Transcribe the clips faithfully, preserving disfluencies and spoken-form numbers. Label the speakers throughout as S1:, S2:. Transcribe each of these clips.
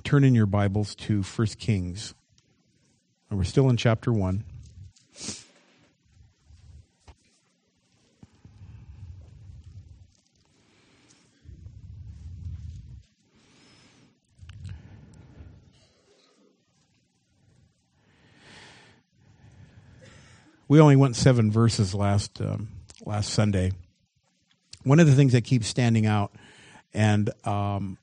S1: turn in your Bibles to First Kings. And we're still in chapter one. We only went seven verses last um, last Sunday. One of the things that keeps standing out, and um,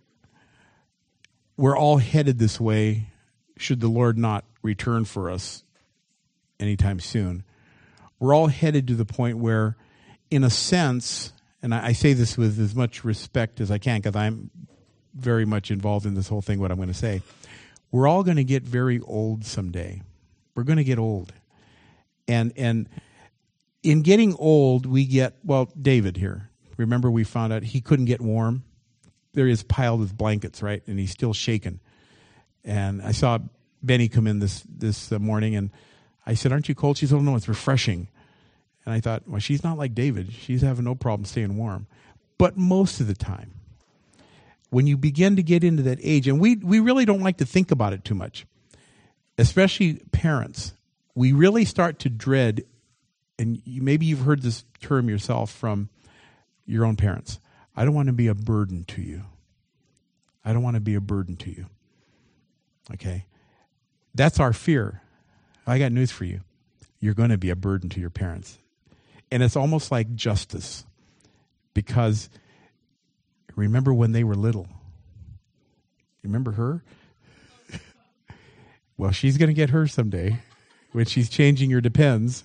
S1: we're all headed this way, should the Lord not return for us anytime soon. We're all headed to the point where, in a sense, and I, I say this with as much respect as I can because I'm very much involved in this whole thing, what I'm going to say, we're all going to get very old someday. We're going to get old. And and in getting old, we get, well, David here. Remember we found out he couldn't get warm? There he is piled with blankets, right? And he's still shaking. And I saw Benny come in this, this morning, and I said, aren't you cold? She said, oh, no, it's refreshing. And I thought, well, she's not like David. She's having no problem staying warm. But most of the time, when you begin to get into that age, and we, we really don't like to think about it too much, especially parents, we really start to dread, and you, maybe you've heard this term yourself from your own parents. I don't want to be a burden to you. I don't want to be a burden to you. Okay? That's our fear. I got news for you. You're going to be a burden to your parents. And it's almost like justice. Because remember when they were little? Remember her? Well, she's going to get her someday. When she's changing your Depends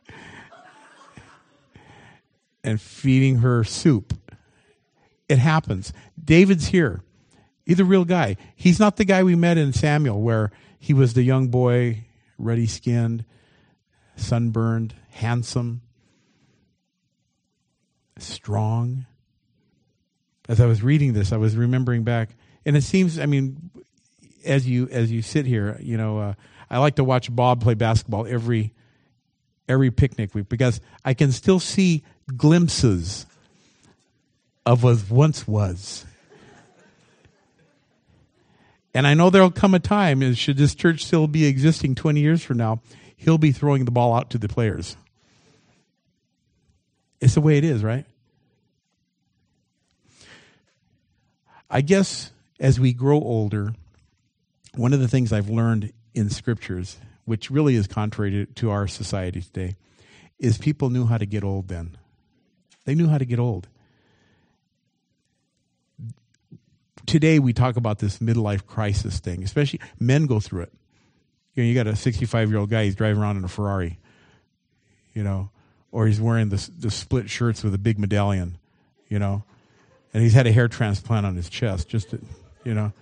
S1: and feeding her soup. It happens. David's here. He's a real guy. He's not the guy we met in Samuel where he was the young boy, ruddy-skinned, sunburned, handsome, strong. As I was reading this, I was remembering back, and it seems, I mean, as you as you sit here, you know, uh, I like to watch Bob play basketball every every picnic week because I can still see glimpses of what once was. And I know there'll come a time, should this church still be existing twenty years from now, he'll be throwing the ball out to the players. It's the way it is, right? I guess as we grow older, one of the things I've learned in scriptures, which really is contrary to, to our society today, is people knew how to get old then. They knew how to get old. Today we talk about this midlife crisis thing, especially men go through it. You know, you got a sixty-five-year-old guy, he's driving around in a Ferrari, you know, or he's wearing the, the split shirts with a big medallion, you know, and he's had a hair transplant on his chest, just to, you know.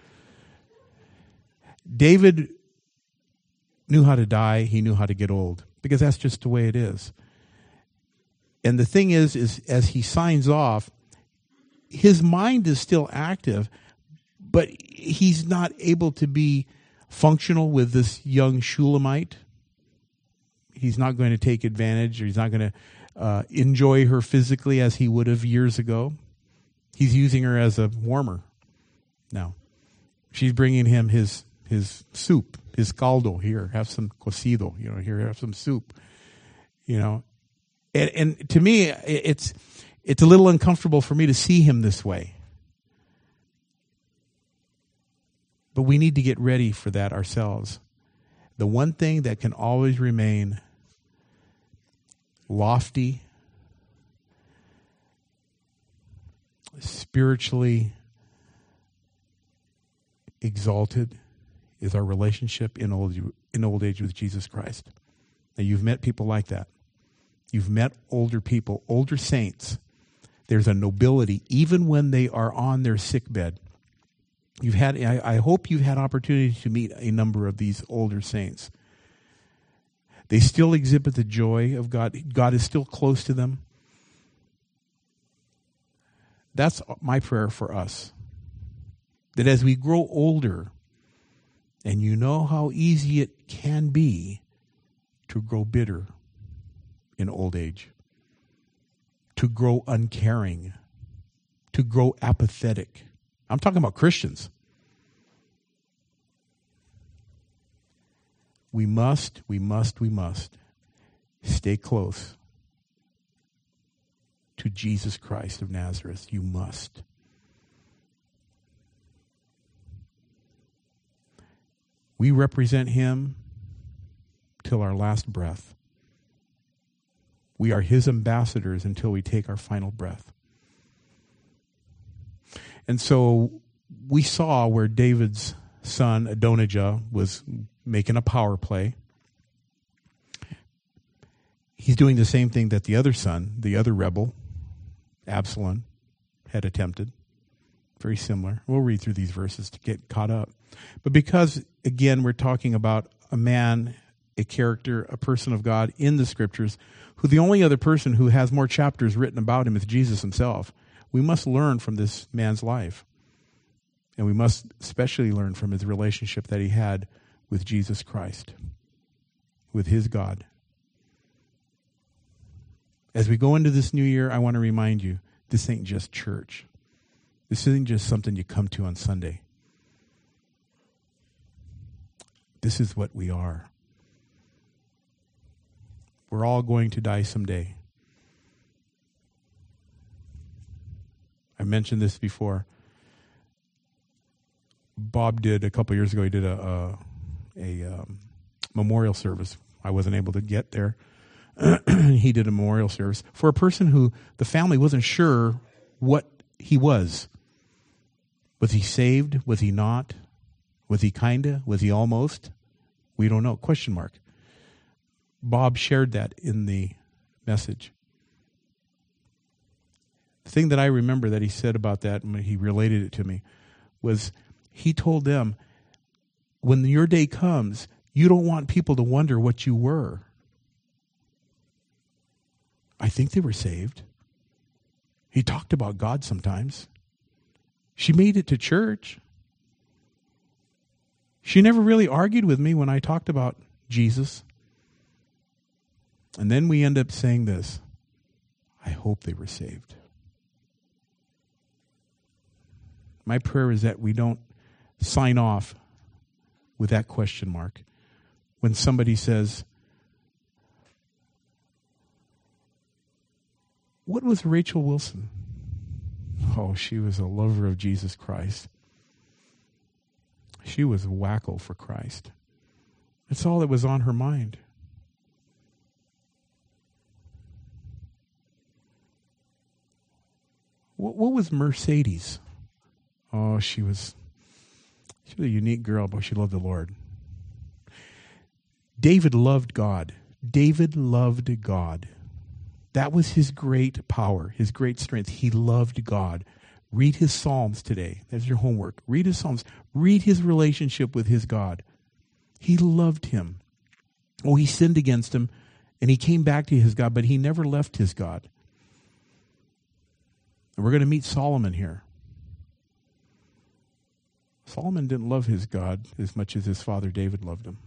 S1: David knew how to die. He knew how to get old because that's just the way it is. And the thing is, is as he signs off, his mind is still active, but he's not able to be functional with this young Shulamite. He's not going to take advantage, or he's not going to uh, enjoy her physically as he would have years ago. He's using her as a warmer now. She's bringing him his his soup, his caldo. Here, have some cocido. You know, here, have some soup. You know, and, and to me, it's it's a little uncomfortable for me to see him this way. But we need to get ready for that ourselves. The one thing that can always remain lofty, spiritually exalted, is our relationship in old in old age with Jesus Christ. Now, you've met people like that. You've met older people, older saints. There's a nobility, even when they are on their sick bed. You've had. I, I hope you've had opportunity to meet a number of these older saints. They still exhibit the joy of God. God is still close to them. That's my prayer for us. That as we grow older, and you know how easy it can be to grow bitter in old age, to grow uncaring, to grow apathetic. I'm talking about Christians. We must, we must, we must stay close to Jesus Christ of Nazareth. You must. We represent him till our last breath. We are his ambassadors until we take our final breath. And so we saw where David's son Adonijah was making a power play. He's doing the same thing that the other son, the other rebel, Absalom, had attempted. Very similar. We'll read through these verses to get caught up. But because, again, we're talking about a man, a character, a person of God in the Scriptures, who the only other person who has more chapters written about him is Jesus himself, we must learn from this man's life. And we must especially learn from his relationship that he had with Jesus Christ, with his God. As we go into this new year, I want to remind you, this ain't just church. This isn't just something you come to on Sunday. This is what we are. We're all going to die someday. I mentioned this before. Bob did, a couple years ago, he did a, a, a um, memorial service. I wasn't able to get there. He did a memorial service for a person who the family wasn't sure what he was. Was he saved? Was he not? Was he kinda? Was he almost? We don't know. Question mark. Bob shared that in the message. The thing that I remember that he said about that when he related it to me was he told them, when your day comes, you don't want people to wonder what you were. I think they were saved. He talked about God sometimes. She made it to church. She never really argued with me when I talked about Jesus. And then we end up saying this, I hope they were saved. My prayer is that we don't sign off with that question mark. When somebody says, what was Rachel Wilson? Oh, she was a lover of Jesus Christ. She was a wacko for Christ. That's all that was on her mind. What, what was Mercedes? Oh, she was, she was a unique girl, but she loved the Lord. David loved God. David loved God. That was his great power, his great strength. He loved God. Read his Psalms today. That's your homework. Read his Psalms. Read his relationship with his God. He loved him. Oh, he sinned against him, and he came back to his God, but he never left his God. And we're going to meet Solomon here. Solomon didn't love his God as much as his father David loved him.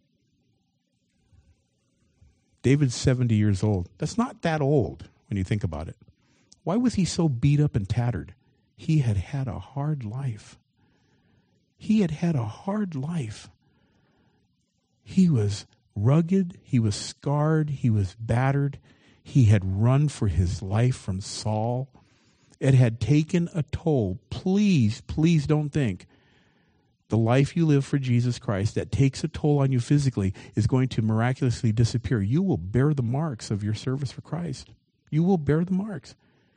S1: David's seventy years old. That's not that old when you think about it. Why was he so beat up and tattered? He had had a hard life. He had had a hard life. He was rugged. He was scarred. He was battered. He had run for his life from Saul. It had taken a toll. Please, please don't think the life you live for Jesus Christ that takes a toll on you physically is going to miraculously disappear. You will bear the marks of your service for Christ. You will bear the marks.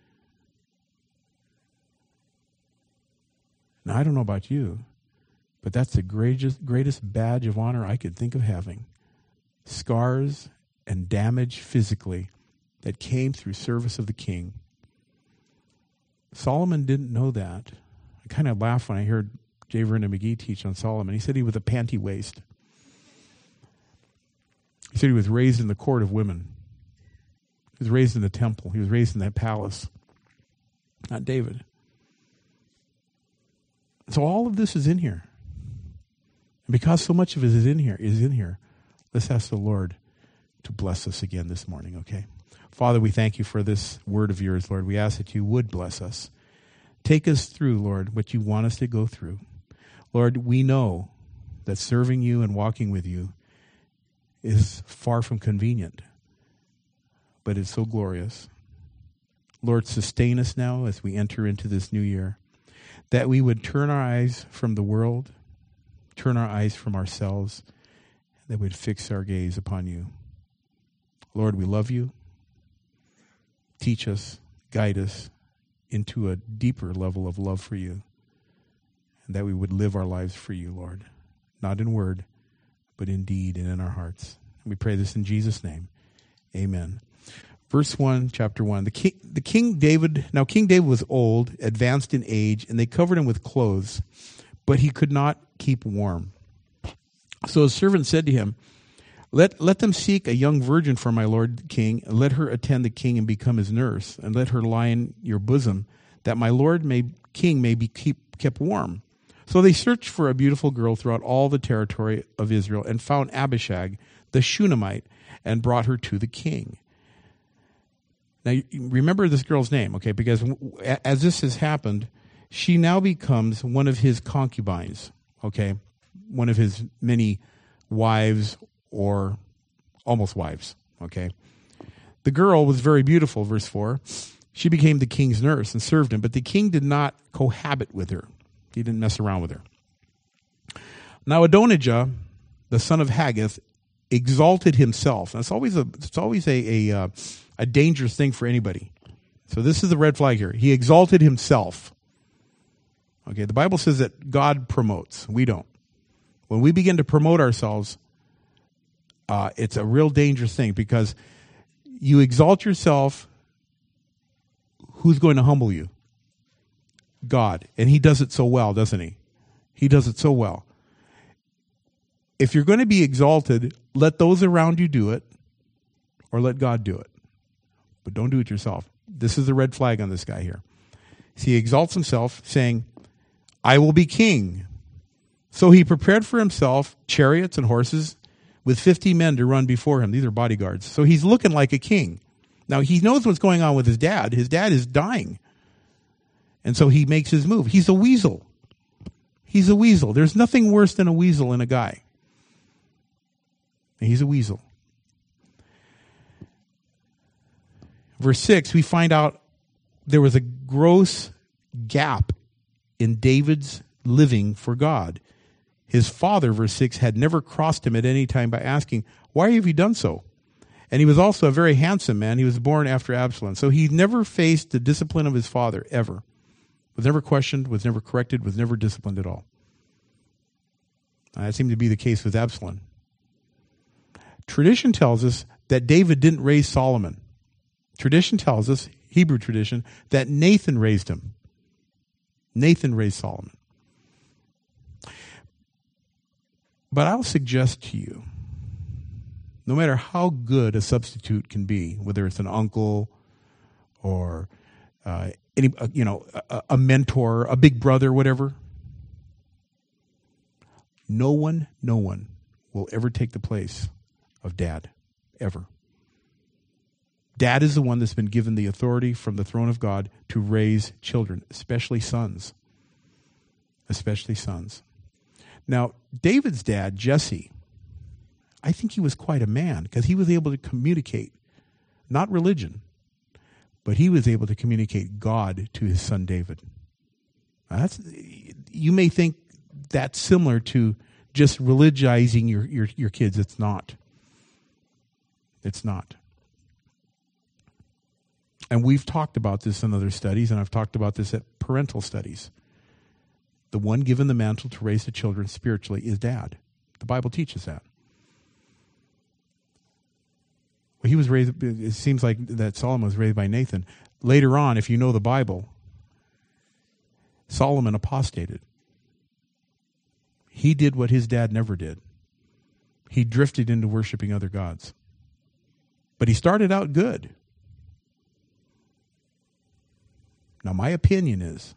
S1: Now, I don't know about you, but that's the greatest, greatest badge of honor I could think of having. Scars and damage physically that came through service of the King. Solomon didn't know that. I kind of laughed when I heard J. Vernon McGee teach on Solomon. He said he was a panty waist. He said he was raised in the court of women. He was raised in the temple. He was raised in that palace. Not David. So all of this is in here. And because so much of it is in here, is in here, let's ask the Lord to bless us again this morning, okay? Father, we thank you for this word of yours, Lord. We ask that you would bless us. Take us through, Lord, what you want us to go through. Lord, we know that serving you and walking with you is far from convenient, but it's so glorious. Lord, sustain us now as we enter into this new year, that we would turn our eyes from the world, turn our eyes from ourselves, that we'd fix our gaze upon you. Lord, we love you. Teach us, guide us into a deeper level of love for you, and that we would live our lives for you, Lord, not in word, but in deed and in our hearts. And we pray this in Jesus' name. Amen. Verse one, chapter one. The king, the King David, now King David was old, advanced in age, and they covered him with clothes, but he could not keep warm. So his servant said to him, Let let them seek a young virgin for my lord the king, and let her attend the king and become his nurse, and let her lie in your bosom, that my lord may king may be keep, kept warm. So they searched for a beautiful girl throughout all the territory of Israel, and found Abishag the Shunammite, and brought her to the king. Now remember this girl's name, okay? Because as this has happened, she now becomes one of his concubines, okay? One of his many wives, or almost wives, okay? The girl was very beautiful, verse four. She became the king's nurse and served him, but the king did not cohabit with her. He didn't mess around with her. Now Adonijah, the son of Haggith, exalted himself. Now, it's always a it's always a a, uh, a dangerous thing for anybody. So this is the red flag here. He exalted himself. Okay, the Bible says that God promotes. We don't. When we begin to promote ourselves, Uh, it's a real dangerous thing, because you exalt yourself, who's going to humble you? God. And he does it so well, doesn't he? He does it so well. If you're going to be exalted, let those around you do it, or let God do it. But don't do it yourself. This is the red flag on this guy here. See, he exalts himself, saying, I will be king. So he prepared for himself chariots and horses, with fifty men to run before him. These are bodyguards. So he's looking like a king. Now, he knows what's going on with his dad. His dad is dying. And so he makes his move. He's a weasel. He's a weasel. There's nothing worse than a weasel in a guy. And he's a weasel. Verse six, we find out there was a gross gap in David's living for God. His father, verse six, had never crossed him at any time by asking, why have you done so? And he was also a very handsome man. He was born after Absalom. So he never faced the discipline of his father, ever. Was never questioned, was never corrected, was never disciplined at all. Uh, that seemed to be the case with Absalom. Tradition tells us that David didn't raise Solomon. Tradition tells us, Hebrew tradition, that Nathan raised him. Nathan raised Solomon. But I'll suggest to you, no matter how good a substitute can be, whether it's an uncle or uh, any, uh, you know, a, a mentor, a big brother, whatever, no one, no one will ever take the place of dad, ever. Dad is the one that's been given the authority from the throne of God to raise children, especially sons, especially sons. Now, David's dad, Jesse, I think he was quite a man, because he was able to communicate, not religion, but he was able to communicate God to his son David. Now that's, you may think that's similar to just religizing your, your, your kids. It's not. It's not. And we've talked about this in other studies, and I've talked about this at parental studies. The one given the mantle to raise the children spiritually is dad. The Bible teaches that. Well, he was raised, it seems like that Solomon was raised by Nathan. Later on, if you know the Bible, Solomon apostated. He did what his dad never did. He drifted into worshiping other gods. But he started out good. Now, my opinion is,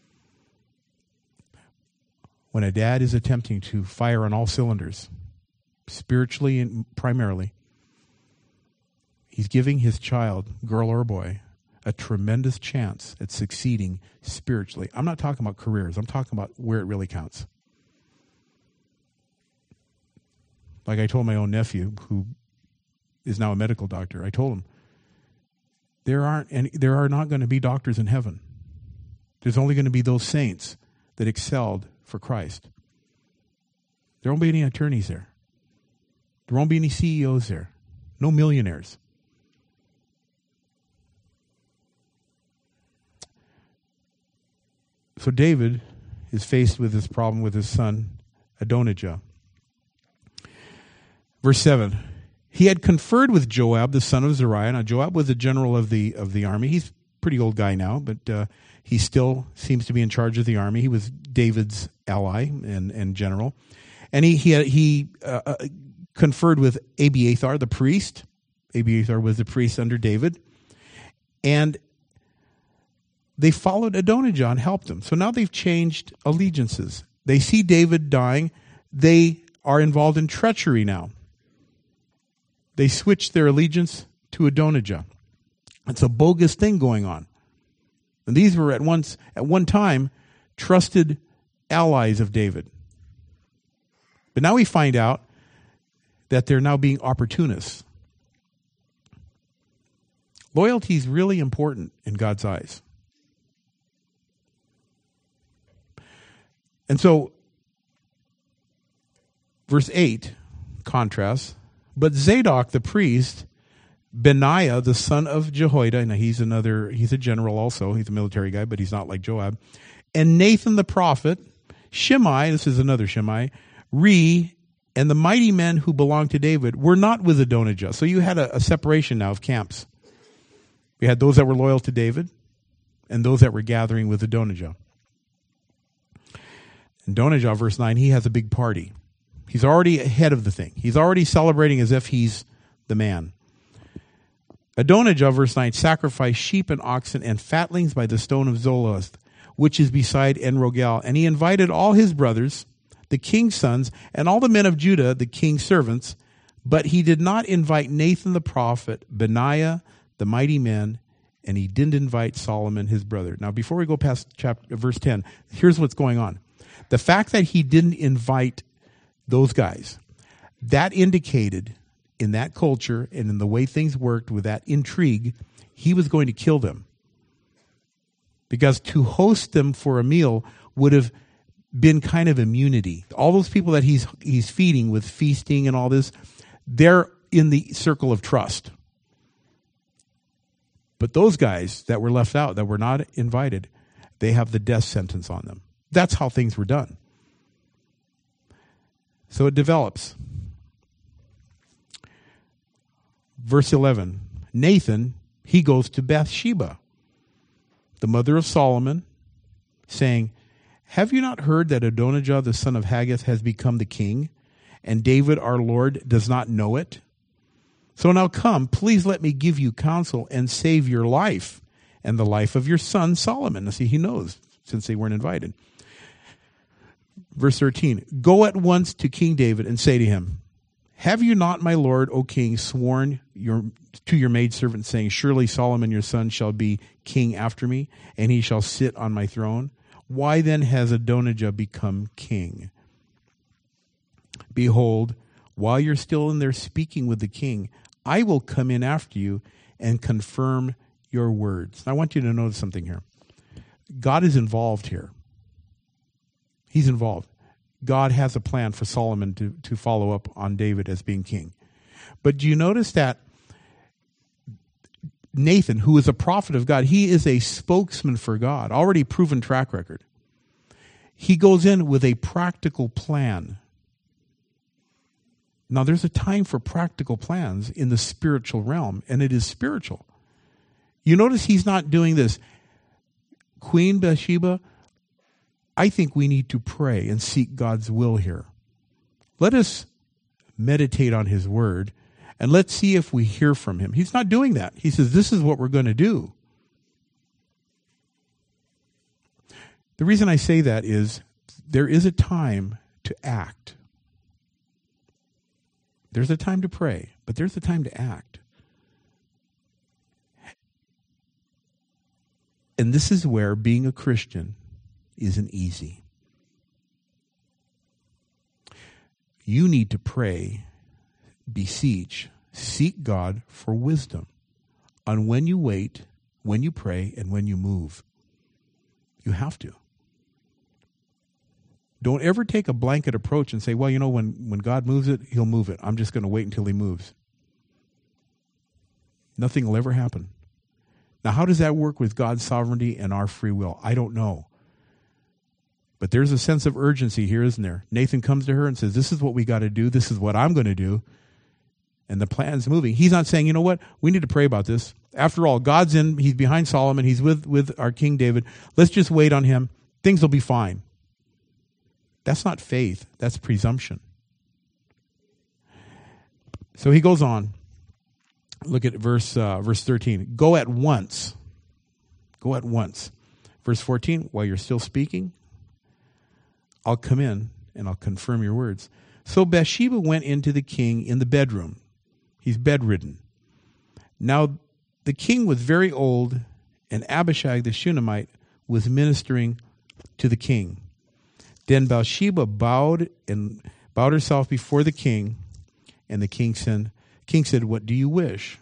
S1: when a dad is attempting to fire on all cylinders, spiritually and primarily, he's giving his child, girl or boy, a tremendous chance at succeeding spiritually. I'm not talking about careers. I'm talking about where it really counts. Like I told my own nephew, who is now a medical doctor, I told him, there aren't any, there are not going to be doctors in heaven. There's only going to be those saints that excelled for Christ. There won't be any attorneys there. There won't be any C E Os there. No millionaires. So David is faced with this problem with his son Adonijah. Verse seven. He had conferred with Joab, the son of Zeruiah. Now Joab was the general of the of the army. He's a pretty old guy now, but uh, he still seems to be in charge of the army. He was David's ally and, and general. And he he had, he uh, conferred with Abiathar, the priest. Abiathar was the priest under David. And they followed Adonijah and helped him. So now they've changed allegiances. They see David dying. They are involved in treachery now. They switched their allegiance to Adonijah. It's a bogus thing going on. And these were at once, at one time, trusted allies of David. But now we find out that they're now being opportunists. Loyalty is really important in God's eyes. And so, verse eight contrasts, but Zadok the priest, Benaiah the son of Jehoiada, now he's another, he's a general also, he's a military guy, but he's not like Joab, and Nathan the prophet, Shimei, this is another Shimei, Re, and the mighty men who belonged to David were not with Adonijah. So you had a, a separation now of camps. We had those that were loyal to David and those that were gathering with Adonijah. And Adonijah, verse nine, he has a big party. He's already ahead of the thing. He's already celebrating as if he's the man. Adonijah, verse nine, sacrificed sheep and oxen and fatlings by the stone of Zoloth, which is beside En-Rogel. And he invited all his brothers, the king's sons, and all the men of Judah, the king's servants. But he did not invite Nathan the prophet, Benaiah, the mighty men, and he didn't invite Solomon, his brother. Now, before we go past chapter, verse ten, here's what's going on. The fact that he didn't invite those guys, that indicated in that culture and in the way things worked with that intrigue, he was going to kill them. Because to host them for a meal would have been kind of immunity. All those people that he's he's feeding with feasting and all this, they're in the circle of trust. But those guys that were left out, that were not invited, they have the death sentence on them. That's how things were done. So it develops. Verse eleven, Nathan, he goes to Bathsheba, the mother of Solomon, saying, have you not heard that Adonijah, the son of Haggith, has become the king, and David, our Lord, does not know it? So now come, please let me give you counsel and save your life and the life of your son Solomon. Now see, he knows since they weren't invited. Verse thirteen, go at once to King David and say to him, have you not, my lord, O king, sworn your, to your maidservant, saying, surely Solomon your son shall be king after me, and he shall sit on my throne? Why then has Adonijah become king? Behold, while you're still in there speaking with the king, I will come in after you and confirm your words. Now, I want you to notice something here. God is involved here. He's involved. God has a plan for Solomon to, to follow up on David as being king. But do you notice that Nathan, who is a prophet of God, he is a spokesman for God, already proven track record. He goes in with a practical plan. Now, there's a time for practical plans in the spiritual realm, and it is spiritual. You notice he's not doing this. Queen Bathsheba, I think we need to pray and seek God's will here. Let us meditate on his word, and let's see if we hear from him. He's not doing that. He says, this is what we're going to do. The reason I say that is there is a time to act. There's a time to pray, but there's a time to act. And this is where being a Christian isn't easy. You need to pray beseech, seek God for wisdom on when you wait, when you pray, and when you move. You have to. Don't ever take a blanket approach and say, well, you know, when, when God moves it, he'll move it. I'm just going to wait until he moves. Nothing will ever happen. Now, how does that work with God's sovereignty and our free will? I don't know. But there's a sense of urgency here, isn't there? Nathan comes to her and says, this is what we got to do. This is what I'm going to do. And the plan's moving. He's not saying, you know what, we need to pray about this. After all, God's in, he's behind Solomon, he's with, with our King David. Let's just wait on him. Things will be fine. That's not faith. That's presumption. So he goes on. Look at verse uh, verse thirteen. Go at once. Go at once. Verse fourteen, while you're still speaking, I'll come in and I'll confirm your words. So Bathsheba went into the king in the bedroom. He's bedridden. Now the king was very old, and Abishag the Shunammite was ministering to the king. Then Bathsheba bowed and bowed herself before the king, and the king said, king said, what do you wish?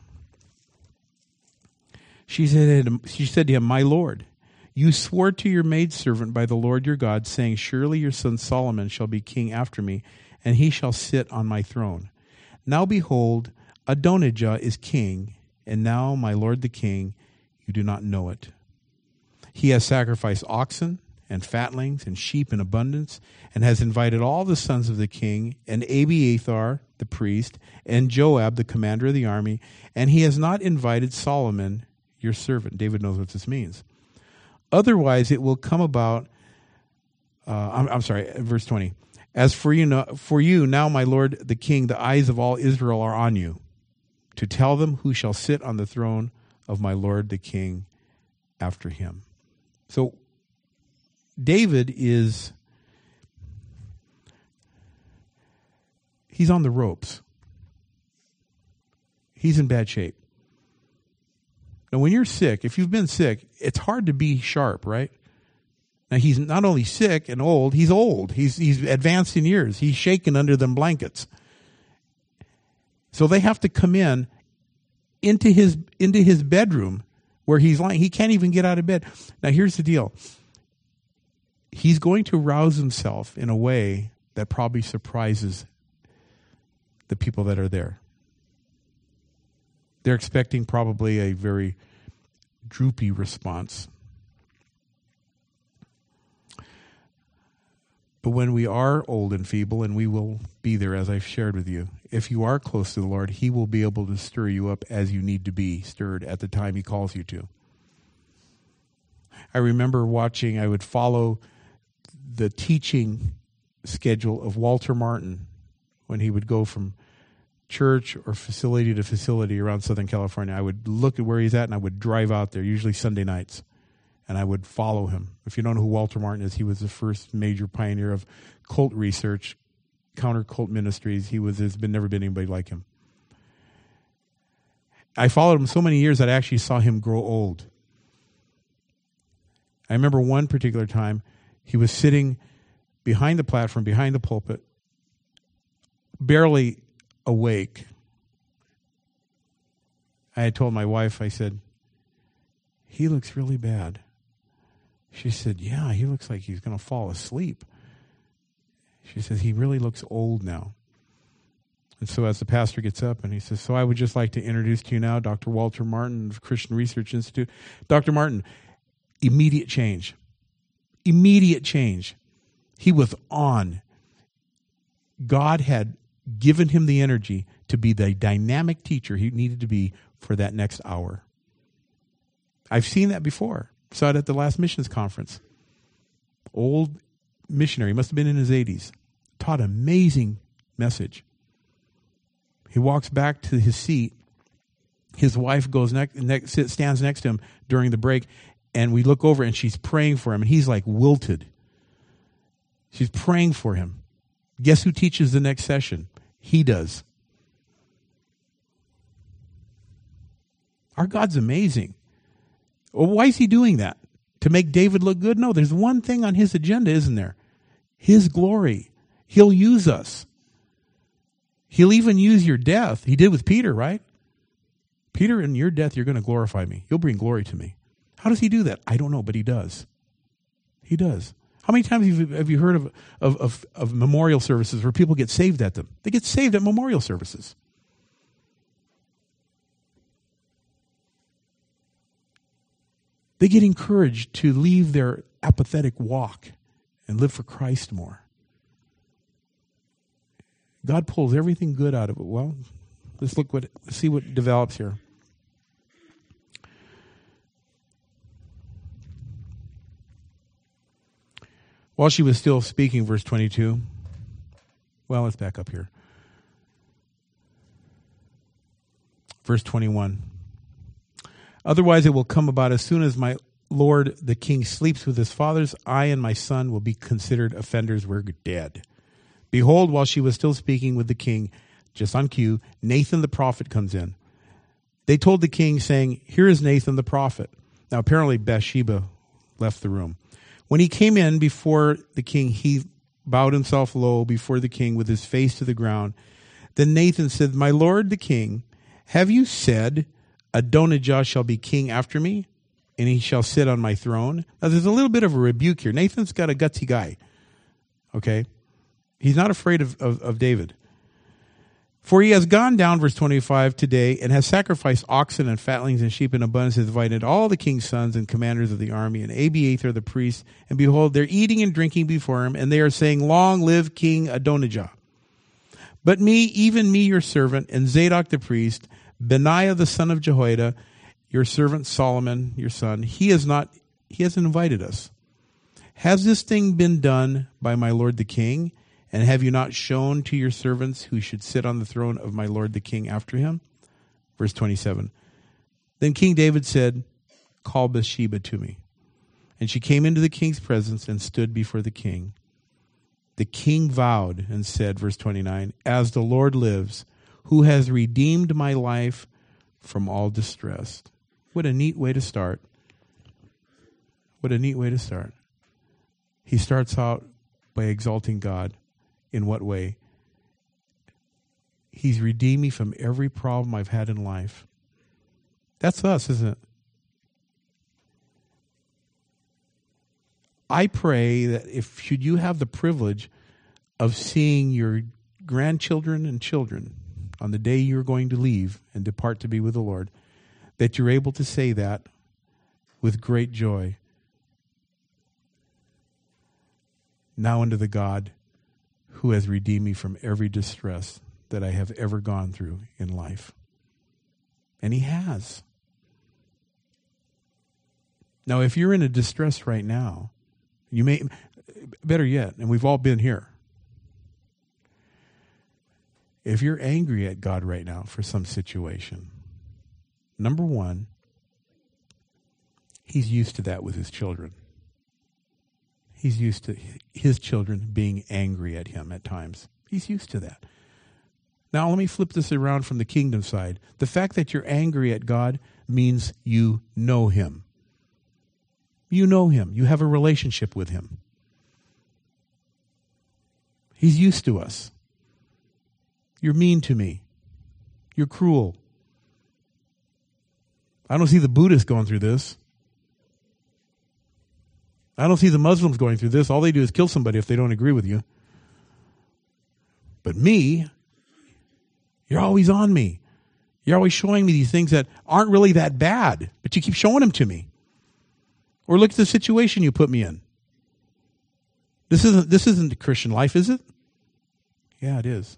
S1: She said, she said to him, my lord, you swore to your maidservant by the Lord your God, saying, surely your son Solomon shall be king after me, and he shall sit on my throne. Now behold, Adonijah is king, and now, my lord the king, you do not know it. He has sacrificed oxen and fatlings and sheep in abundance, and has invited all the sons of the king, and Abiathar the priest, and Joab the commander of the army, and he has not invited Solomon, your servant. David knows what this means. Otherwise it will come about, uh, I'm, I'm sorry, verse twenty. As for you, no, for you now, my lord the king, the eyes of all Israel are on you, to tell them who shall sit on the throne of my lord the king after him. So David is, he's on the ropes. He's in bad shape. Now, when you're sick, if you've been sick, it's hard to be sharp, right? Now, he's not only sick and old, he's old. He's he's advanced in years. He's shaken under them blankets. So they have to come in into his into his bedroom where he's lying. He can't even get out of bed. Now, here's the deal. He's going to rouse himself in a way that probably surprises the people that are there. They're expecting probably a very droopy response. But when we are old and feeble, and we will be there as I've shared with you, if you are close to the Lord, he will be able to stir you up as you need to be stirred at the time he calls you to. I remember watching, I would follow the teaching schedule of Walter Martin when he would go from church or facility to facility around Southern California. I would look at where he's at and I would drive out there, usually Sunday nights, and I would follow him. If you don't know who Walter Martin is, he was the first major pioneer of cult research, counter-cult ministries. He was, there's been never been anybody like him. I followed him so many years that I actually saw him grow old. I remember one particular time, he was sitting behind the platform, behind the pulpit, barely awake. I had told my wife, I said, he looks really bad. She said, yeah, he looks like he's going to fall asleep. She says, he really looks old now. And so as the pastor gets up and he says, so I would just like to introduce to you now Doctor Walter Martin of Christian Research Institute. Doctor Martin, immediate change. Immediate change. He was on. God had given him the energy to be the dynamic teacher he needed to be for that next hour. I've seen that before. Saw it at the last missions conference. Old missionary, must have been in his eighties. Taught an amazing message. He walks back to his seat. His wife goes next, next, stands next to him during the break, and we look over and she's praying for him, and he's like wilted. She's praying for him. Guess who teaches the next session? He does. Our God's amazing. Well, why is he doing that? To make David look good? No, there's one thing on his agenda, isn't there? His glory. He'll use us. He'll even use your death. He did with Peter, right? Peter, in your death, you're going to glorify me. You'll bring glory to me. How does he do that? I don't know, but he does. He does. How many times have you, have you heard of, of, of, of memorial services where people get saved at them? They get saved at memorial services. They get encouraged to leave their apathetic walk and live for Christ more. God pulls everything good out of it. Well, let's look what let's see what develops here. While she was still speaking, verse twenty-two. Well, let's back up here. Verse twenty-one. Otherwise it will come about as soon as my Lord the king sleeps with his fathers, I and my son will be considered offenders. We're dead. Behold, while she was still speaking with the king, just on cue, Nathan the prophet comes in. They told the king, saying, here is Nathan the prophet. Now apparently Bathsheba left the room. When he came in before the king, he bowed himself low before the king with his face to the ground. Then Nathan said, my lord the king, have you said, Adonijah shall be king after me, and he shall sit on my throne? Now there's a little bit of a rebuke here. Nathan's got a gutsy guy. Okay? He's not afraid of, of, of David. For he has gone down, verse twenty-five, today, and has sacrificed oxen and fatlings and sheep in abundance, has invited all the king's sons and commanders of the army, and Abiathar the priest, and behold, they're eating and drinking before him, and they are saying, long live King Adonijah. But me, even me, your servant, and Zadok the priest, Benaiah the son of Jehoiada, your servant Solomon, your son, he has not, he hasn't invited us. Has this thing been done by my lord the king? And have you not shown to your servants who should sit on the throne of my lord the king after him? Verse twenty-seven. Then King David said, call Bathsheba to me. And she came into the king's presence and stood before the king. The king vowed and said, verse twenty-nine, as the Lord lives, who has redeemed my life from all distress. What a neat way to start. What a neat way to start. He starts out by exalting God. In what way? He's redeemed me from every problem I've had in life. That's us, isn't it? I pray that if should you have the privilege of seeing your grandchildren and children on the day you're going to leave and depart to be with the Lord, that you're able to say that with great joy. Now unto the God who has redeemed me from every distress that I have ever gone through in life. And he has. Now, if you're in a distress right now, you may, better yet, and we've all been here, if you're angry at God right now for some situation, number one, he's used to that with his children. He's used to his children being angry at him at times. He's used to that. Now, let me flip this around from the kingdom side. The fact that you're angry at God means you know him. You know him. You have a relationship with him. He's used to us. You're mean to me. You're cruel. I don't see the Buddhists going through this. I don't see the Muslims going through this. All they do is kill somebody if they don't agree with you. But me, you're always on me. You're always showing me these things that aren't really that bad, but you keep showing them to me. Or look at the situation you put me in. This isn't this isn't the Christian life, is it? Yeah, it is.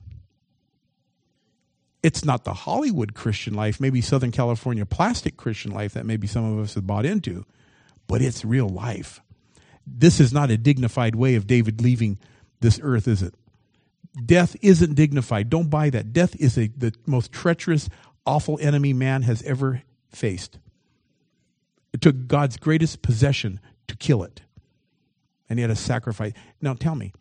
S1: It's not the Hollywood Christian life, maybe Southern California plastic Christian life that maybe some of us have bought into, but it's real life. This is not a dignified way of David leaving this earth, is it? Death isn't dignified. Don't buy that. Death is a, the most treacherous, awful enemy man has ever faced. It took God's greatest possession to kill it. And he had a sacrifice. Now tell me,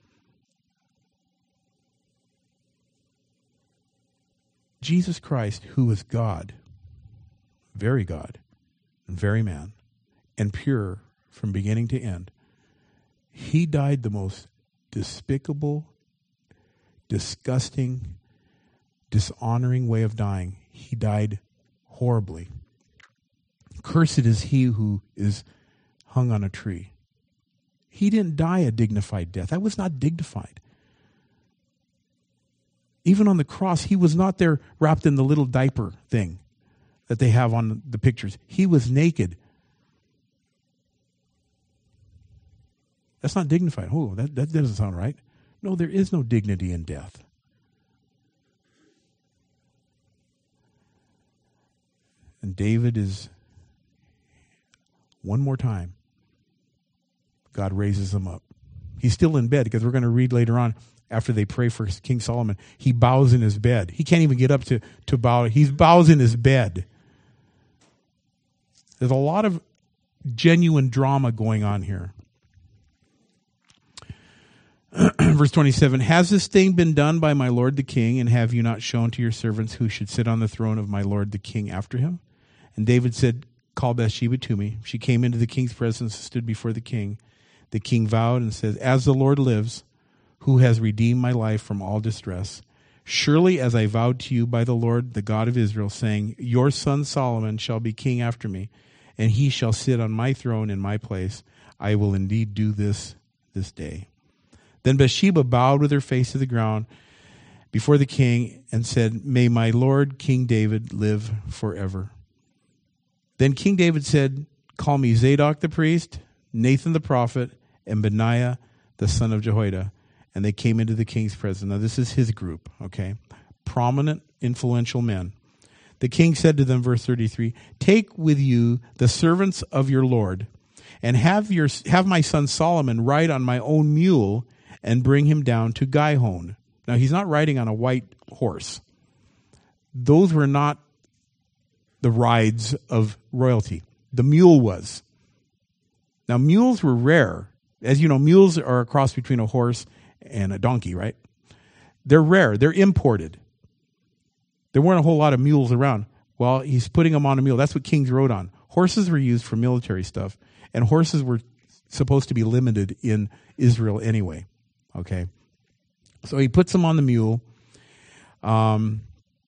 S1: Jesus Christ, who is God, very God, and very man, and pure from beginning to end, he died the most despicable, disgusting, dishonoring way of dying. He died horribly. Cursed is he who is hung on a tree. He didn't die a dignified death. That was not dignified. Even on the cross, he was not there wrapped in the little diaper thing that they have on the pictures. He was naked. That's not dignified. Oh, that, that doesn't sound right. No, there is no dignity in death. And David is, one more time, God raises him up. He's still in bed, because we're going to read later on, after they pray for King Solomon, he bows in his bed. He can't even get up to, to bow. He bows in his bed. There's a lot of genuine drama going on here. Verse twenty-seven, has this thing been done by my lord the king, and have you not shown to your servants who should sit on the throne of my lord the king after him? And David said, call Bathsheba to me. She came into the king's presence and stood before the king. The king vowed and said, as the Lord lives, who has redeemed my life from all distress, surely as I vowed to you by the Lord, the God of Israel, saying, your son Solomon shall be king after me, and he shall sit on my throne in my place, I will indeed do this this day. Then Bathsheba bowed with her face to the ground before the king and said, may my lord King David live forever. Then King David said, call me Zadok the priest, Nathan the prophet, and Benaiah the son of Jehoiada. And they came into the king's presence. Now this is his group, okay? Prominent, influential men. The king said to them, verse thirty-three, take with you the servants of your lord, and have your have my son Solomon ride on my own mule, and bring him down to Gihon. Now, he's not riding on a white horse. Those were not the rides of royalty. The mule was. Now, mules were rare. As you know, mules are a cross between a horse and a donkey, right? They're rare. They're imported. There weren't a whole lot of mules around. Well, he's putting them on a mule. That's what kings rode on. Horses were used for military stuff, and horses were supposed to be limited in Israel anyway. Okay, so he puts him on the mule. Um,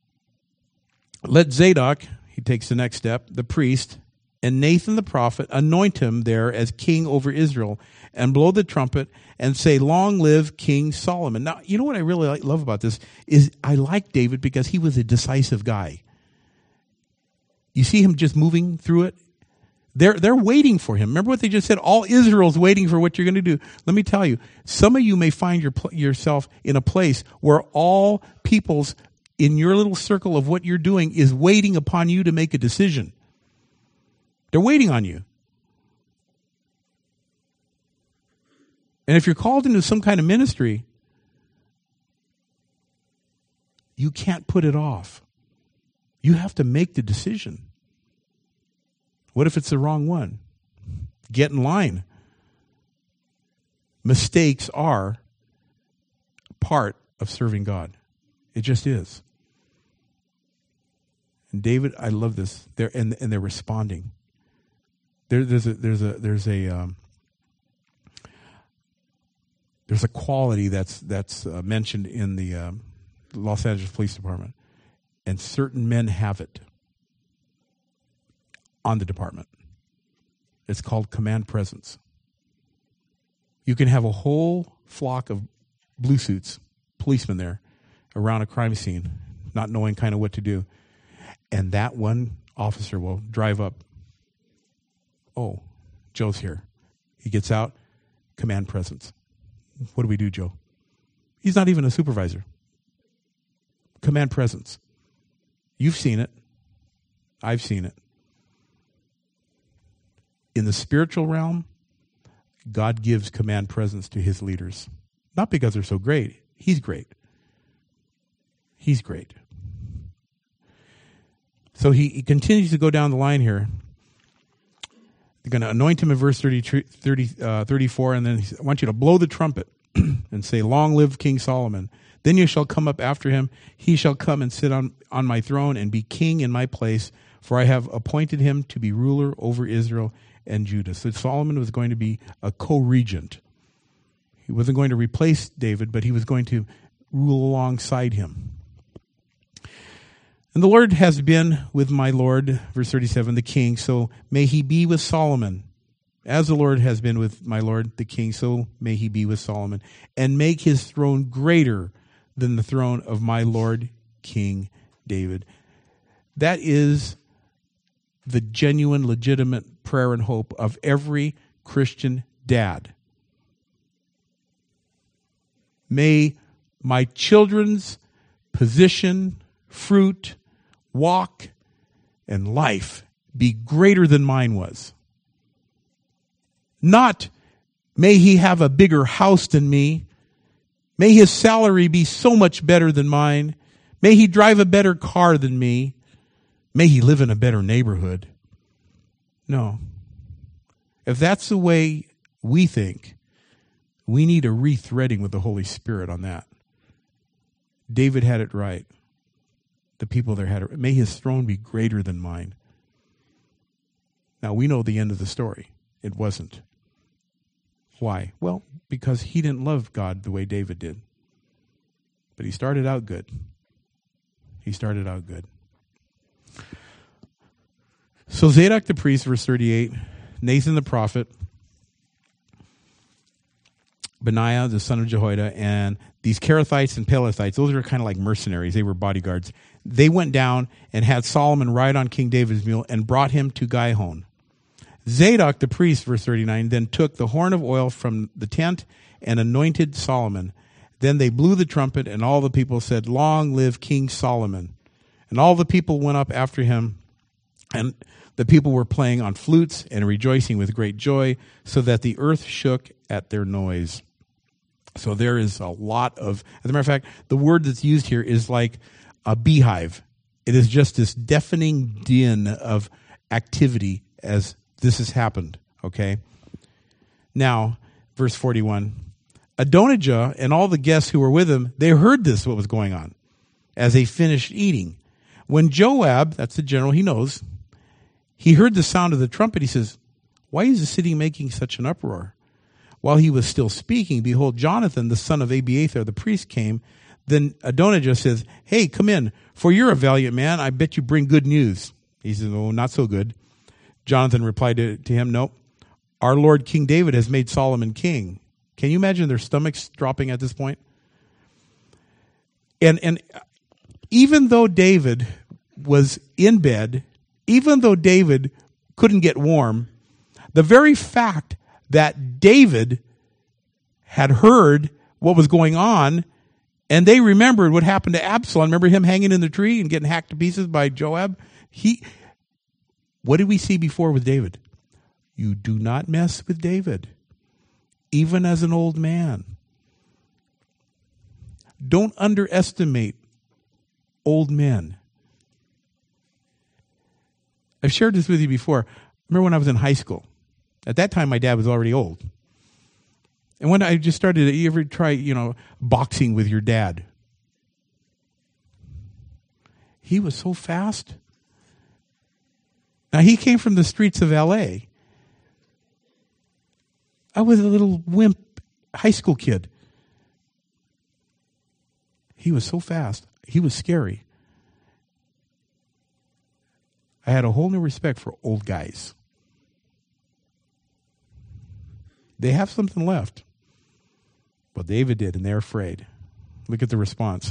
S1: let Zadok, he takes the next step, the priest, and Nathan the prophet anoint him there as king over Israel, and blow the trumpet and say, long live King Solomon. Now, you know what I really like, love about this is I like David because he was a decisive guy. You see him just moving through it. They're, they're waiting for him. Remember what they just said? All Israel's waiting for what you're going to do. Let me tell you, some of you may find your, yourself in a place where all peoples in your little circle of what you're doing is waiting upon you to make a decision. They're waiting on you. And if you're called into some kind of ministry, you can't put it off. You have to make the decision. What if it's the wrong one? Get in line. Mistakes are part of serving God. It just is. And David, I love this. They're and and they're responding. There, there's a there's a there's a um, there's a quality that's that's uh, mentioned in the um, Los Angeles Police Department, and certain men have it on the department. It's called command presence. You can have a whole flock of blue suits, policemen there, around a crime scene, not knowing kind of what to do. And that one officer will drive up. Oh, Joe's here. He gets out, command presence. What do we do, Joe? He's not even a supervisor. Command presence. You've seen it. I've seen it. In the spiritual realm, God gives command presence to his leaders. Not because they're so great. He's great. He's great. So he, he continues to go down the line here. They're going to anoint him in verse thirty, thirty, uh, thirty-four, and then I want you to blow the trumpet and say, long live King Solomon. Then you shall come up after him. He shall come and sit on, on my throne and be king in my place, for I have appointed him to be ruler over Israel and Judah. So Solomon was going to be a co-regent. He wasn't going to replace David, but he was going to rule alongside him. And the Lord has been with my Lord, verse thirty-seven, the king, so may he be with Solomon. As the Lord has been with my Lord, the king, so may he be with Solomon, and make his throne greater than the throne of my Lord, King David. That is the genuine, legitimate prayer and hope of every Christian dad. May my children's position, fruit, walk, and life be greater than mine was. Not, may he have a bigger house than me. May his salary be so much better than mine. May he drive a better car than me. May he live in a better neighborhood. No. If that's the way we think, we need a rethreading with the Holy Spirit on that. David had it right. The people there had it right. May his throne be greater than mine. Now, we know the end of the story. It wasn't. Why? Well, because he didn't love God the way David did. But he started out good. He started out good. So Zadok the priest, verse thirty-eight, Nathan the prophet, Benaiah the son of Jehoiada, and these Kerethites and Pelethites, those are kind of like mercenaries. They were bodyguards. They went down and had Solomon ride on King David's mule and brought him to Gihon. Zadok the priest, verse thirty-nine, then took the horn of oil from the tent and anointed Solomon. Then they blew the trumpet, and all the people said, "Long live King Solomon." And all the people went up after him, and the people were playing on flutes and rejoicing with great joy, so that the earth shook at their noise. So there is a lot of, as a matter of fact, the word that's used here is like a beehive. It is just this deafening din of activity as this has happened, okay? Now, verse forty-one, Adonijah and all the guests who were with him, they heard this, what was going on, as they finished eating. When Joab, that's the general, he knows, he heard the sound of the trumpet, he says, "Why is the city making such an uproar?" While he was still speaking, behold, Jonathan, the son of Abiathar, the priest, came. Then Adonijah says, "Hey, come in, for you're a valiant man. I bet you bring good news." He says, "Oh, not so good." Jonathan replied to, to him, "No, our Lord King David has made Solomon king." Can you imagine their stomachs dropping at this point? And and even though David was in bed, even though David couldn't get warm, the very fact that David had heard what was going on, and they remembered what happened to Absalom. Remember him hanging in the tree and getting hacked to pieces by Joab? He, what did we see before with David? You do not mess with David, even as an old man. Don't underestimate old men. I've shared this with you before. Remember when I was in high school? At that time, my dad was already old. And when I just started, you ever try, you know, boxing with your dad? He was so fast. Now, he came from the streets of L A. I was a little wimp high school kid. He was so fast. He was scary. I had a whole new respect for old guys. They have something left. Well, David did, and they're afraid. Look at the response.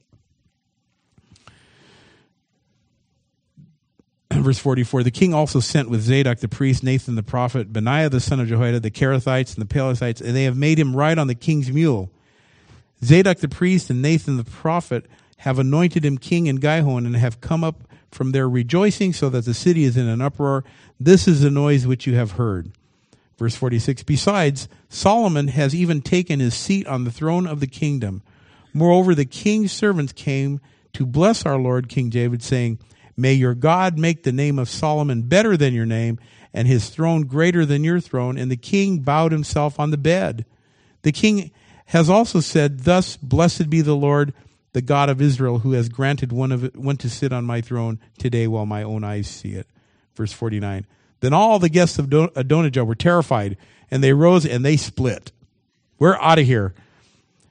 S1: Verse forty-four, the king also sent with Zadok the priest, Nathan the prophet, Benaiah the son of Jehoiada, the Kerethites and the Pelethites, and they have made him ride on the king's mule. Zadok the priest and Nathan the prophet have anointed him king in Gihon and have come up from their rejoicing so that the city is in an uproar. This is the noise which you have heard. Verse forty-six, besides, Solomon has even taken his seat on the throne of the kingdom. Moreover, the king's servants came to bless our Lord King David, saying, "May your God make the name of Solomon better than your name, and his throne greater than your throne." And the king bowed himself on the bed. The king has also said, "Thus blessed be the Lord, the God of Israel, who has granted one of it, one to sit on my throne today while my own eyes see it." Verse forty-nine. Then all the guests of Adonijah were terrified, and they rose and they split. We're out of here.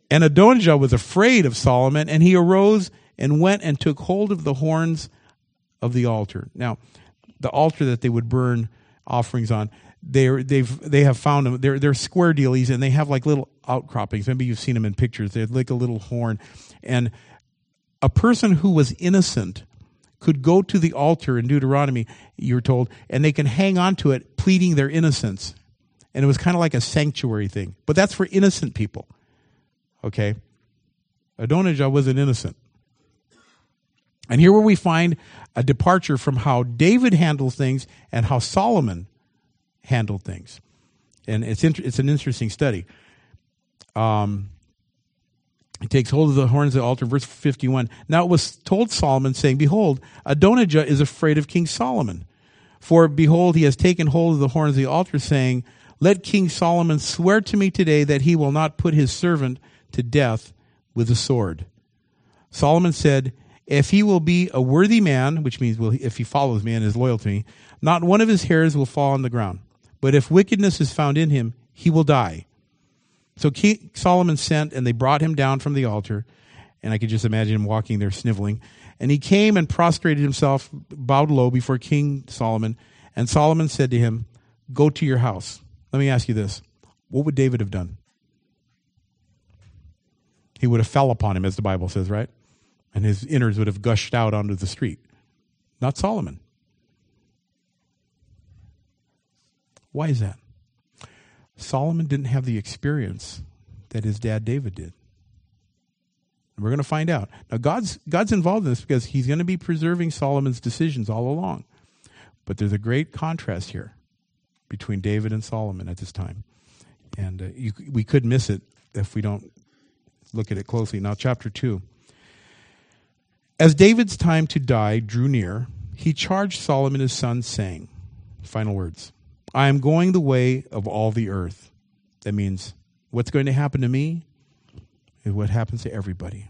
S1: And Adonijah was afraid of Solomon, and he arose and went and took hold of the horns of the altar. Now, the altar that they would burn offerings on, they they've they have found them. They're they're square dealies, and they have like little outcroppings. Maybe you've seen them in pictures. They're like a little horn, and a person who was innocent could go to the altar in Deuteronomy, you're told, and they can hang on to it, pleading their innocence. And it was kind of like a sanctuary thing, but that's for innocent people. Okay, Adonijah wasn't innocent. And here where we find a departure from how David handled things and how Solomon handled things. And it's int- it's an interesting study. Um, he takes hold of the horns of the altar, verse fifty-one. Now it was told Solomon, saying, Behold, Adonijah is afraid of King Solomon. For behold, he has taken hold of the horns of the altar, saying, Let King Solomon swear to me today that he will not put his servant to death with a sword. Solomon said, If he will be a worthy man, which means will if he follows me and is loyal to me, not one of his hairs will fall on the ground. But if wickedness is found in him, he will die. So King Solomon sent, and they brought him down from the altar. And I could just imagine him walking there sniveling. And he came and prostrated himself, bowed low before King Solomon. And Solomon said to him, Go to your house. Let me ask you this. What would David have done? He would have fell upon him, as the Bible says, right? And his innards would have gushed out onto the street. Not Solomon. Why is that? Solomon didn't have the experience that his dad David did. And we're going to find out. Now, God's God's involved in this because he's going to be preserving Solomon's decisions all along. But there's a great contrast here between David and Solomon at this time. And uh, you, we could miss it if we don't look at it closely. Now, chapter two. As David's time to die drew near, he charged Solomon his son, saying, final words, I am going the way of all the earth. That means what's going to happen to me is what happens to everybody.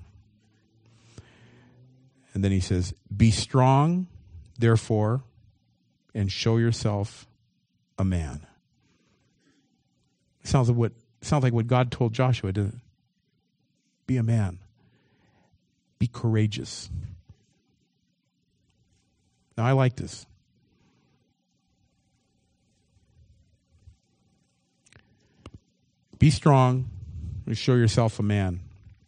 S1: And then he says, Be strong, therefore, and show yourself a man. Sounds like what sounds like what God told Joshua, doesn't it? Be a man. Be courageous. Now, I like this. Be strong and show yourself a man.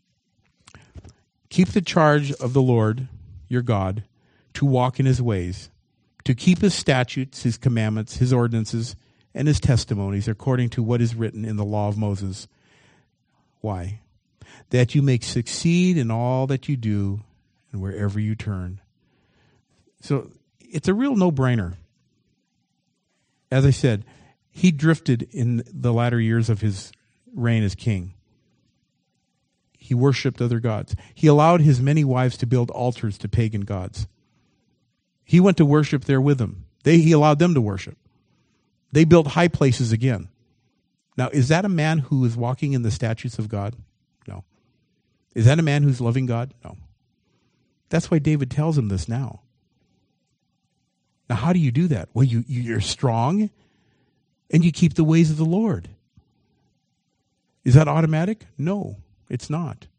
S1: Keep the charge of the Lord, your God, to walk in his ways, to keep his statutes, his commandments, his ordinances, and his testimonies, according to what is written in the law of Moses. Why? That you may succeed in all that you do and wherever you turn. So it's a real no-brainer. As I said, he drifted in the latter years of his reign as king. He worshipped other gods. He allowed his many wives to build altars to pagan gods. He went to worship there with them. They, he allowed them to worship. They built high places again. Now, is that a man who is walking in the statutes of God? No. Is that a man who's loving God? No. That's why David tells him this now. Now, how do you do that? Well, you, you're strong and you keep the ways of the Lord. Is that automatic? No, it's not.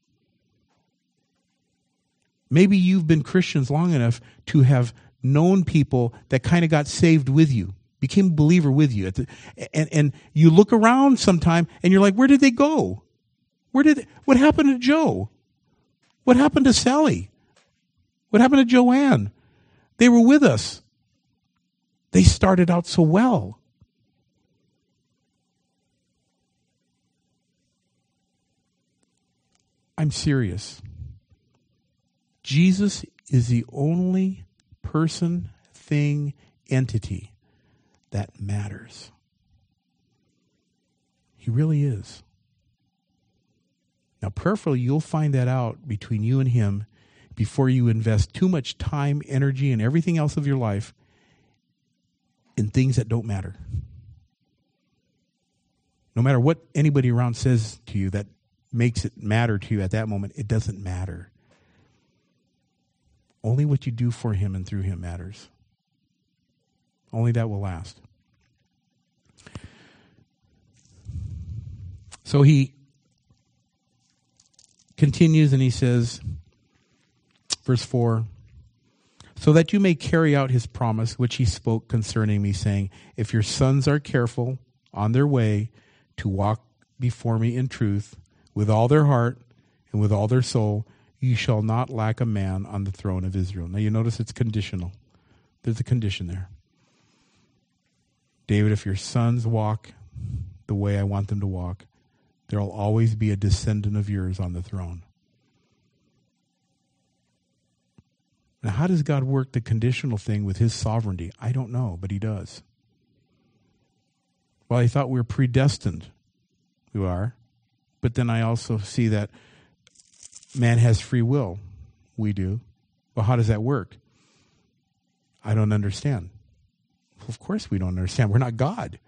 S1: Maybe you've been Christians long enough to have known people that kind of got saved with you, became a believer with you. And, and you look around sometime and you're like, where did they go? Where did, what happened to Joe? What happened to Sally? What happened to Joanne? They were with us. They started out so well. I'm serious. Jesus is the only person, thing, entity that matters. He really is. Now, prayerfully, you'll find that out between you and him before you invest too much time, energy, and everything else of your life in things that don't matter. No matter what anybody around says to you that makes it matter to you at that moment, it doesn't matter. Only what you do for him and through him matters. Only that will last. So he continues and he says, verse four, so that you may carry out his promise, which he spoke concerning me, saying, if your sons are careful on their way to walk before me in truth, with all their heart and with all their soul, you shall not lack a man on the throne of Israel. Now you notice it's conditional. There's a condition there. David, if your sons walk the way I want them to walk, there will always be a descendant of yours on the throne. Now, how does God work the conditional thing with his sovereignty? I don't know, but he does. Well, I thought we were predestined. We are. But then I also see that man has free will. We do. Well, how does that work? I don't understand. Well, of course we don't understand. We're not God.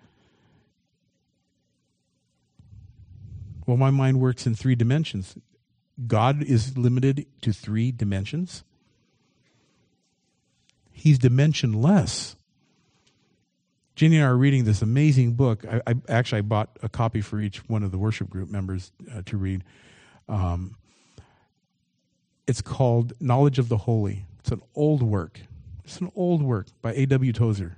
S1: Well, my mind works in three dimensions. God is limited to three dimensions. He's dimensionless. Jenny and I are reading this amazing book. I, I actually I bought a copy for each one of the worship group members uh, to read. Um, it's called Knowledge of the Holy. It's an old work. It's an old work by A W Tozer.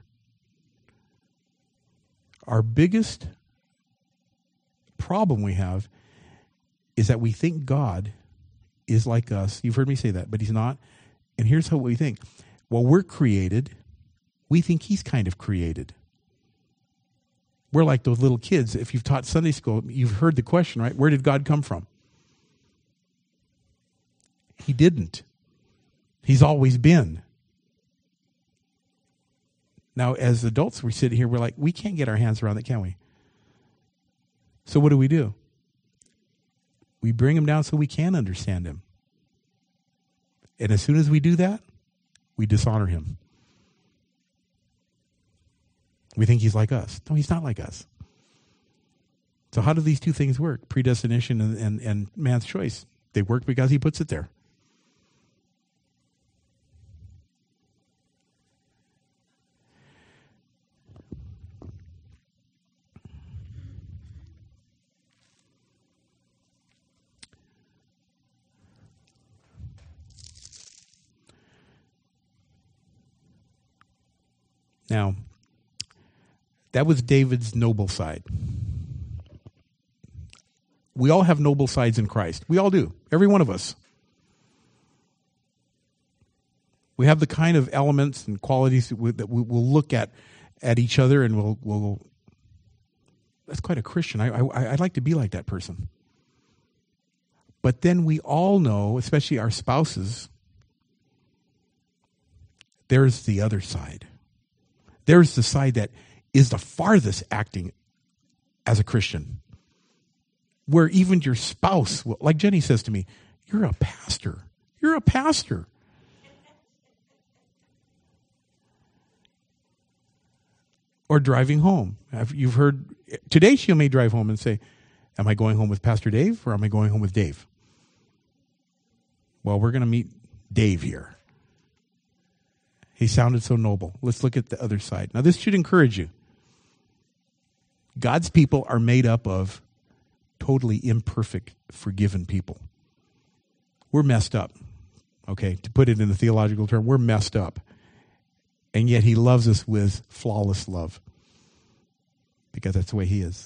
S1: Our biggest problem we have is that we think God is like us. You've heard me say that, but he's not. And here's how we think. Well, we're created. We think he's kind of created. We're like those little kids. If you've taught Sunday school, you've heard the question, right? Where did God come from? He didn't. He's always been. Now, as adults, we sit here, we're like, we can't get our hands around it, can we? So what do we do? We bring him down so we can understand him. And as soon as we do that, we dishonor him. We think he's like us. No, he's not like us. So how do these two things work? Predestination and, and, and man's choice. They work because he puts it there. Now, that was David's noble side. We all have noble sides in Christ. We all do. Every one of us. We have the kind of elements and qualities that, we, that we will look at at each other and we'll, we'll that's quite a Christian. I, I, I'd like to be like that person. But then we all know, especially our spouses, there's the other side. There's the side that is the farthest acting as a Christian. Where even your spouse, will, like Jenny says to me, you're a pastor. You're a pastor. Or driving home. You've heard, today she may drive home and say, am I going home with Pastor Dave or am I going home with Dave? Well, we're going to meet Dave here. He sounded so noble. Let's look at the other side. Now, this should encourage you. God's people are made up of totally imperfect, forgiven people. We're messed up. Okay, to put it in a theological term, we're messed up. And yet he loves us with flawless love. Because that's the way he is.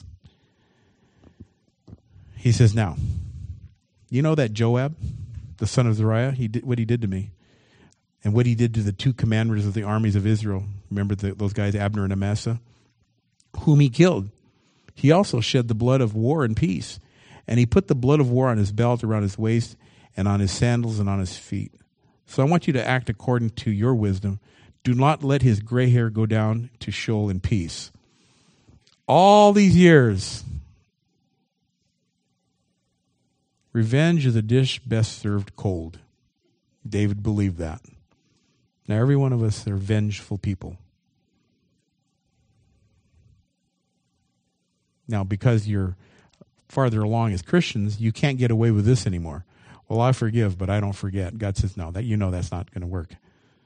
S1: He says, now, you know that Joab, the son of Zeruiah, he did what he did to me. And what he did to the two commanders of the armies of Israel. Remember the, those guys, Abner and Amasa? Whom he killed. He also shed the blood of war and peace. And he put the blood of war on his belt, around his waist, and on his sandals, and on his feet. So I want you to act according to your wisdom. Do not let his gray hair go down to Sheol in peace. All these years, revenge is a dish best served cold. David believed that. Now, every one of us are vengeful people. Now, because you're farther along as Christians, you can't get away with this anymore. Well, I forgive, but I don't forget. God says, no, that you know that's not going to work.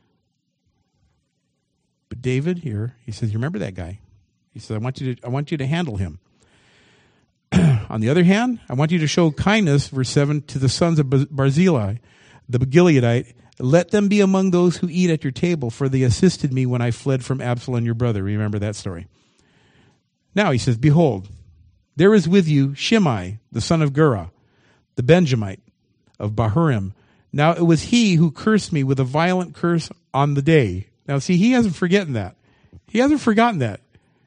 S1: But David here, he says, you remember that guy? He says, I want you to, I want you to handle him. on the other hand, I want you to show kindness, verse seven, to the sons of Barzillai, the Gileadite. Let them be among those who eat at your table, for they assisted me when I fled from Absalom your brother. Remember that story. Now he says, behold, there is with you Shimei, the son of Gera, the Benjamite of Bahurim. Now it was he who cursed me with a violent curse on the day. Now see, he hasn't forgotten that. He hasn't forgotten that.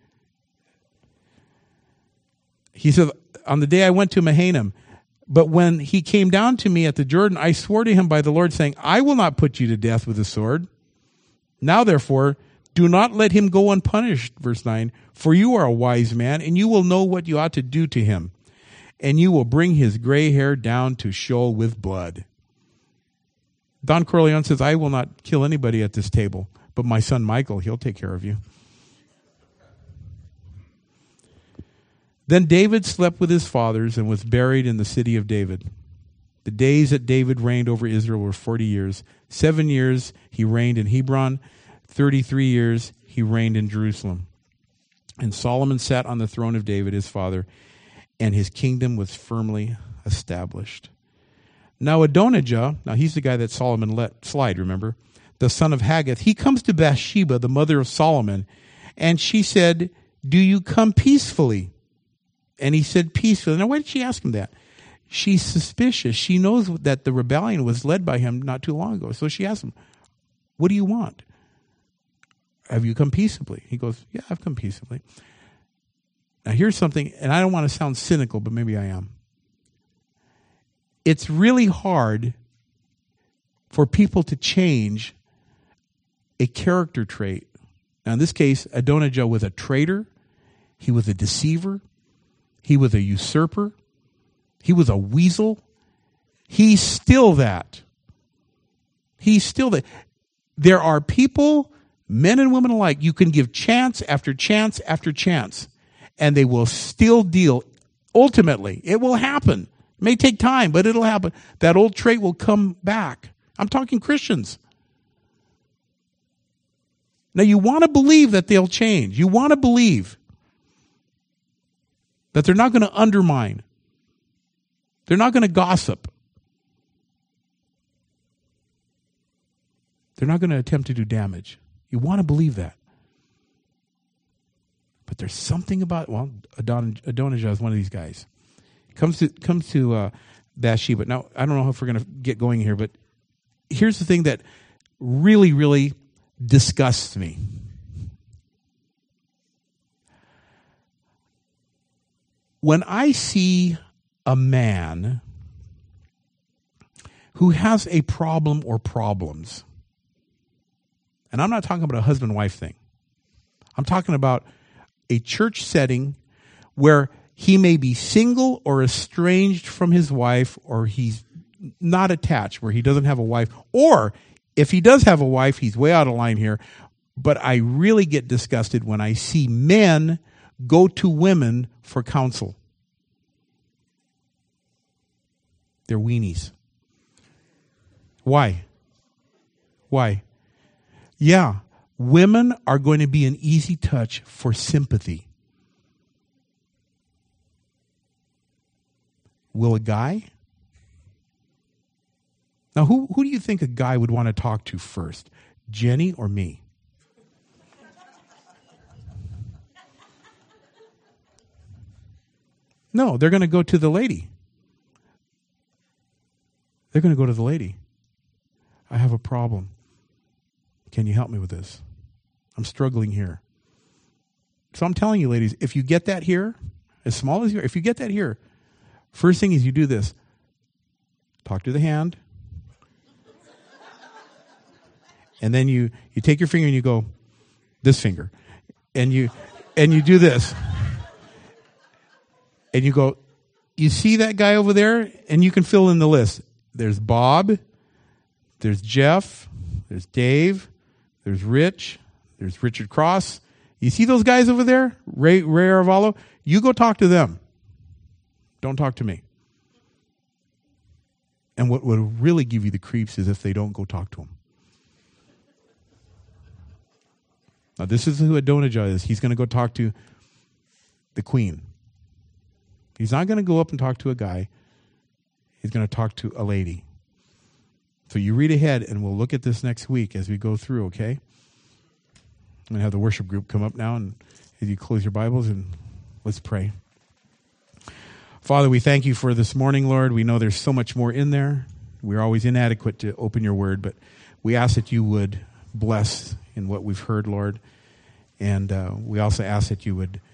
S1: He said, on the day I went to Mahanaim, but when he came down to me at the Jordan, I swore to him by the Lord, saying, I will not put you to death with the sword. Now, therefore, do not let him go unpunished, verse nine, for you are a wise man, and you will know what you ought to do to him, and you will bring his gray hair down to Sheol with blood. Don Corleone says, I will not kill anybody at this table, but my son Michael, he'll take care of you. Then David slept with his fathers and was buried in the city of David. The days that David reigned over Israel were forty years. Seven years he reigned in Hebron. Thirty-three years he reigned in Jerusalem. And Solomon sat on the throne of David, his father, and his kingdom was firmly established. Now Adonijah, now he's the guy that Solomon let slide, remember? The son of Haggith, he comes to Bathsheba, the mother of Solomon, and she said, do you come peacefully? And he said, peacefully. Now, why did she ask him that? She's suspicious. She knows that the rebellion was led by him not too long ago. So she asked him, what do you want? Have you come peaceably? He goes, yeah, I've come peaceably. Now, here's something, and I don't want to sound cynical, but maybe I am. It's really hard for people to change a character trait. Now, in this case, Adonijah was a traitor. He was a deceiver. He was a usurper. He was a weasel. He's still that. He's still that. There are people, men and women alike, you can give chance after chance after chance, and they will still deal. Ultimately, it will happen. It may take time, but it'll happen. That old trait will come back. I'm talking Christians. Now, you want to believe that they'll change. You want to believe that they're not going to undermine. They're not going to gossip. They're not going to attempt to do damage. You want to believe that. But there's something about, well, Adon, Adonijah is one of these guys. Comes to comes to uh, Bathsheba. Now, I don't know if we're going to get going here, but here's the thing that really, really disgusts me. When I see a man who has a problem or problems, and I'm not talking about a husband-wife thing. I'm talking about a church setting where he may be single or estranged from his wife, or he's not attached, where he doesn't have a wife, or if he does have a wife, he's way out of line here. But I really get disgusted when I see men go to women for counsel. They're weenies. Why? Why? Yeah, women are going to be an easy touch for sympathy. Will a guy? Now, who, who do you think a guy would want to talk to first? Jenny or me? No, they're going to go to the lady. They're going to go to the lady. I have a problem. Can you help me with this? I'm struggling here. So I'm telling you, ladies, if you get that here, as small as you are, if you get that here, first thing is you do this. Talk to the hand. And then you, you take your finger and you go, this finger. And you and you do this. And you go, you see that guy over there? And you can fill in the list. There's Bob. There's Jeff. There's Dave. There's Rich. There's Richard Cross. You see those guys over there? Ray, Ray Arvalo? You go talk to them. Don't talk to me. And what would really give you the creeps is if they don't go talk to him. Now, this is who Adonijah is. He's going to go talk to the queen. He's He's not going to go up and talk to a guy. He's going to talk to a lady. So you read ahead, and we'll look at this next week as we go through, okay? I'm going to have the worship group come up now, and as you close your Bibles, and let's pray. Father, we thank you for this morning, Lord. We know there's so much more in there. We're always inadequate to open your word, but we ask that you would bless in what we've heard, Lord. And uh, we also ask that you would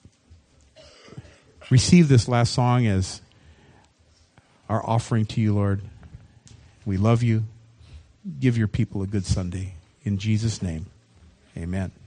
S1: receive this last song as our offering to you, Lord. We love you. Give your people a good Sunday. In Jesus' name, amen.